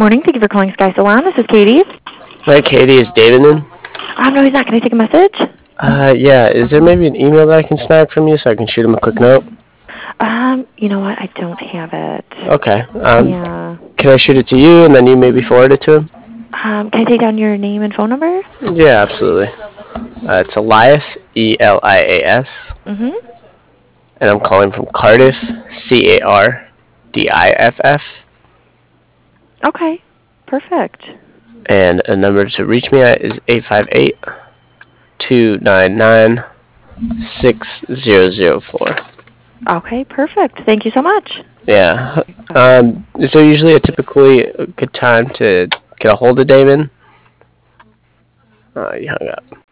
morning. Thank you for calling Sky Salon. This is Katie. Hi, Katie. Is David in? No, he's not. Can I take a message? Yeah. Is there maybe an email that I can snag from you so I can shoot him a quick note? You know what? I don't have it. Okay. Yeah. Can I shoot it to you and then you maybe forward it to him? Can I take down your name and phone number? Yeah, absolutely. It's Elias, Elias, Mm-hmm. and I'm calling from Cardiff, Cardiff, Okay. Perfect. and a number to reach me at is 858-299-6004. Okay. Perfect. Thank you so much. Yeah. Is there usually a typically good time to get a hold of Damon? You hung up.